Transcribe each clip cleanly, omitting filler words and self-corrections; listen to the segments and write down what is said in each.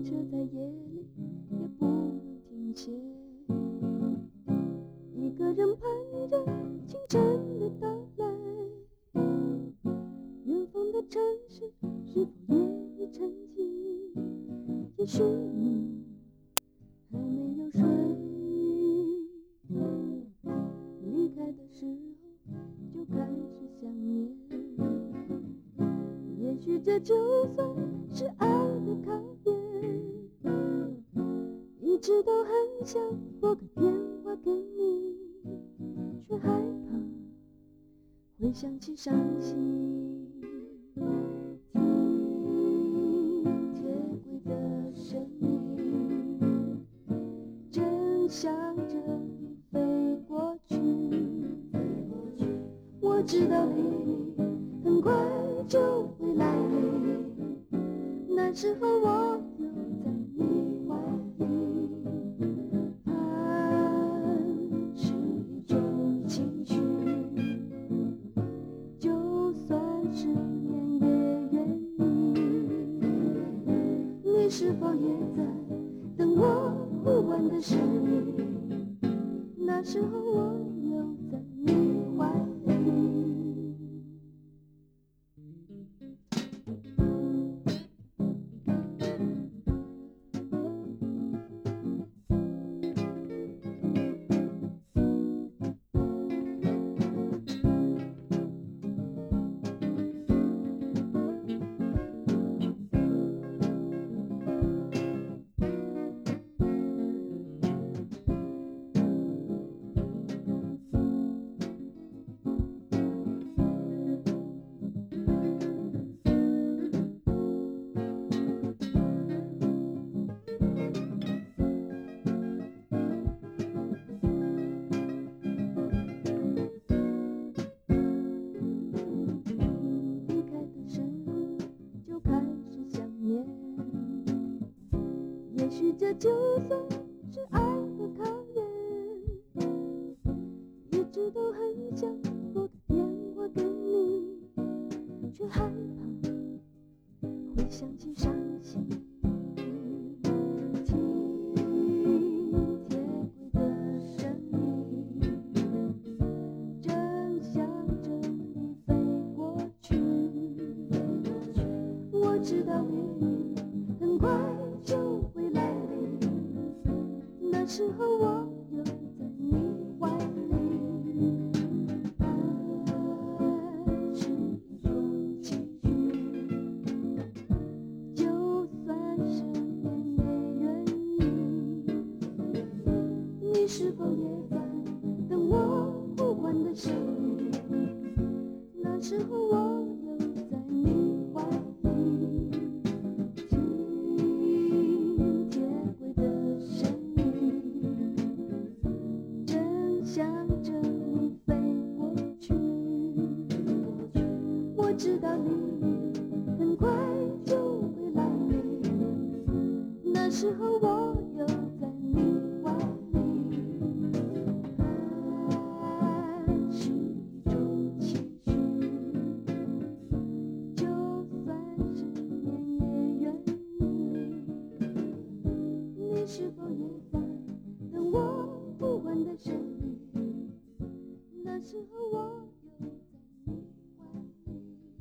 车在夜里也不能停歇，一个人盼着清晨的到来。远方的城市是否也已沉寂？也许你还没有睡，离开的时候就开始想念。也许这就算是爱的考验，一直都很想拨个电话给你，却害怕会想起伤心。听铁轨的声音，正向着你飞过去。我知道黎明很快就会来临，那时候我又在你怀里。盼是一种情绪，就算思念也愿意。你是否也在等我呼唤的声音？那时候我又在你怀里。也许这就算是爱的考验，一直都很想拨个电话给你，却害怕会想起伤心。听铁轨的声音，正向着你飞过去。我知道黎明很快就会来临，那时候我又在你怀里。爱是一种情绪，就算思念也愿意。你是否也在等我呼唤的声音？那时候我又在你怀里。知道黎明很快就会来临，那时候我又在你怀里。爱是一种情绪，就算思念也愿意。你是否也在等我呼唤的声音？那时候我又在你怀里。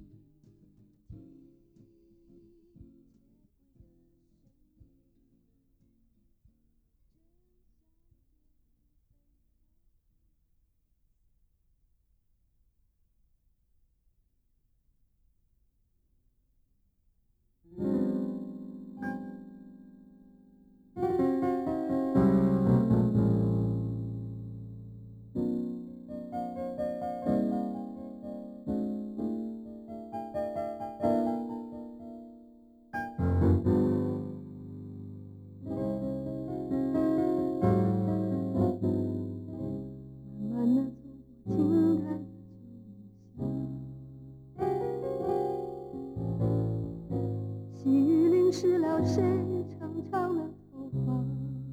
湿了谁长长的头发？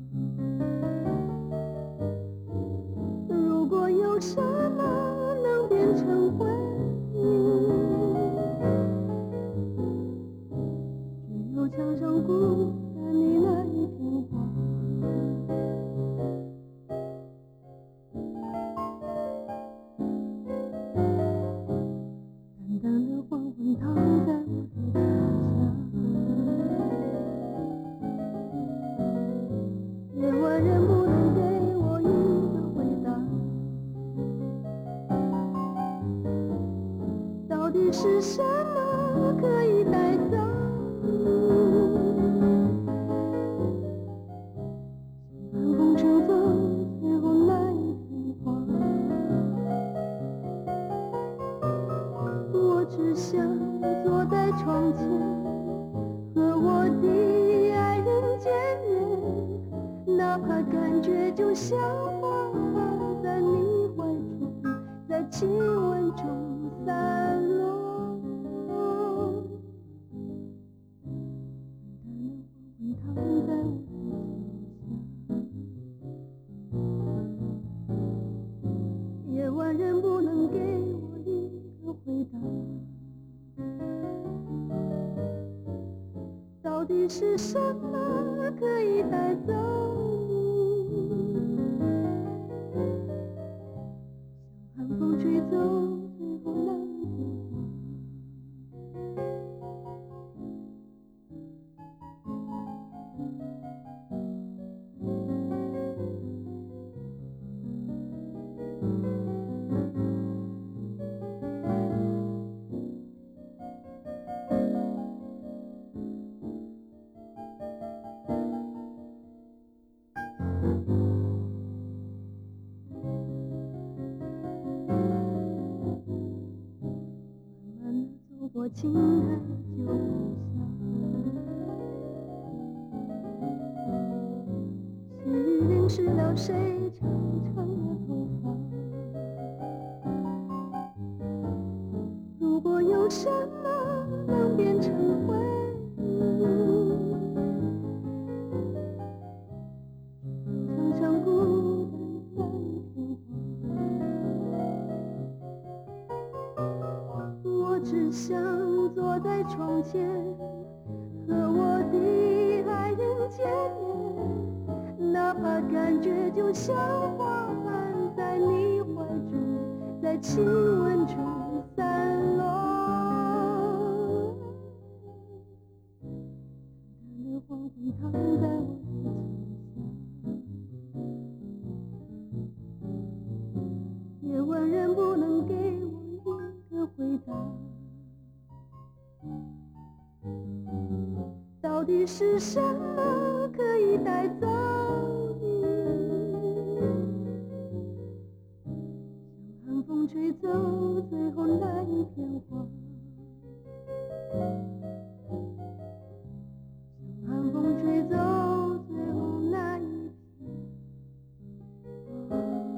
如果有什么能变成回忆，就有墙上孤单的坐在床前，和我的爱人见面，哪怕感觉就像花在你怀中，在亲吻中散落。淡淡的黄昏躺在我夜晚人不能给我一个回答，到底是什么可以带走你，像寒风吹走最后那一片花。我青苔旧巷，细雨淋湿了谁长长的头发。如果有什么能变成回忆，常常孤单在一片花。我只想坐在床前，和我的爱人见面，哪怕感觉就像花瓣在你怀中，在亲吻中散落。淡淡的黄昏躺在我的夜晚人不能给我一个回答，到底是什么可以带走你，像寒风吹走最后那一片花，像寒风吹走最后那一片花。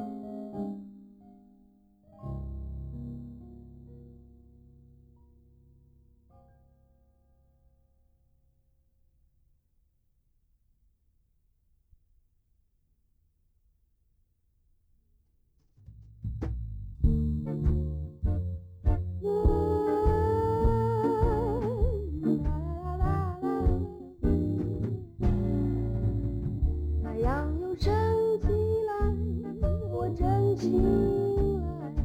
太阳又升起来，我真醒来，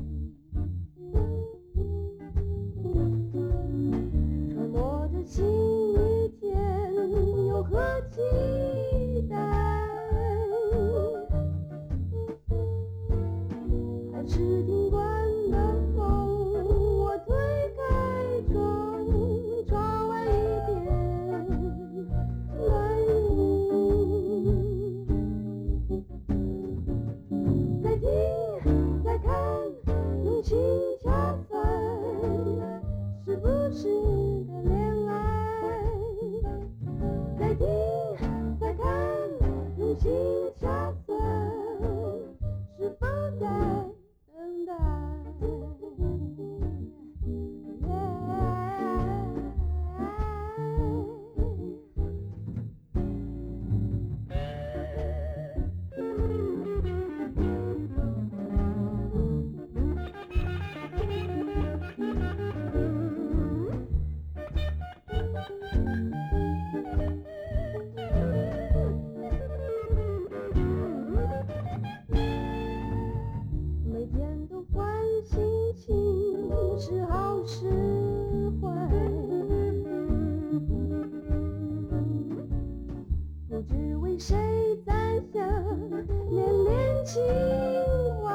揣摩着心一天有何期待，还是听惯了风，我推开窗，窗外一片蓝云。再听再看，用心掐算，是不是个恋爱？再听再看，用心掐算，是否在等待？每天都换心情，是好是坏，不知为谁在想恋恋情怀，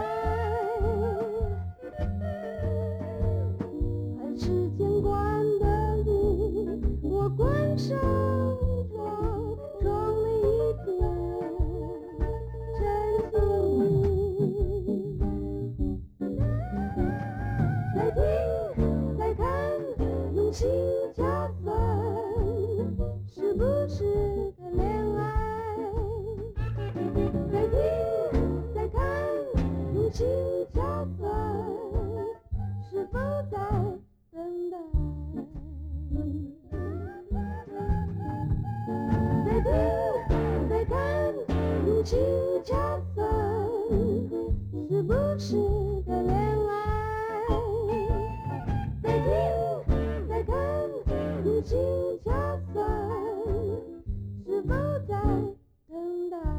还是见惯的你，我关上窗，窗里一片真心。再听再看， 情恰算是不是的恋爱？再听再看，如情恰算是否在等待？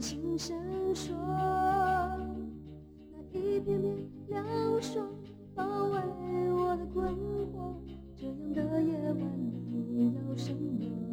星闪烁，那一片片凉爽包围我的困惑。这样的夜晚，你要什么？